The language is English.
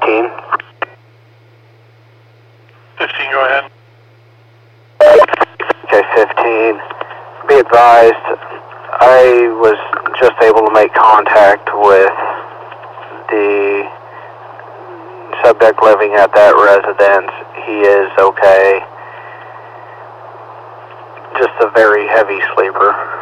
15. 15, go ahead. Okay, 15. Be advised, I was just able to make contact with the subject living at that residence. He is okay. Just a very heavy sleeper.